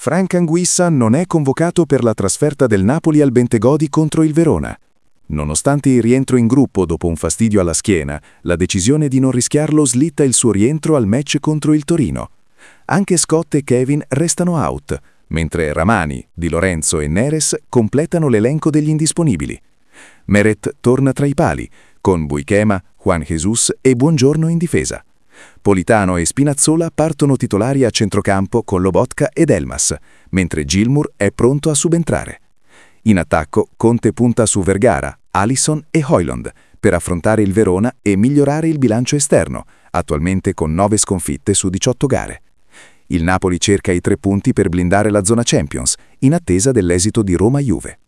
Frank Anguissa non è convocato per la trasferta del Napoli al Bentegodi contro il Verona. Nonostante il rientro in gruppo dopo un fastidio alla schiena, la decisione di non rischiarlo slitta il suo rientro al match contro il Torino. Anche Scott e Kevin restano out, mentre Ramani, Di Lorenzo e Neres completano l'elenco degli indisponibili. Meret torna tra i pali, con Buichema, Juan Jesus e Buongiorno in difesa. Politano e Spinazzola partono titolari a centrocampo con Lobotka ed Elmas, mentre Gilmour è pronto a subentrare. In attacco Conte punta su Vergara, Alisson e Højlund per affrontare il Verona e migliorare il bilancio esterno, attualmente con 9 sconfitte su 18 gare. Il Napoli cerca i 3 punti per blindare la zona Champions, in attesa dell'esito di Roma-Juve.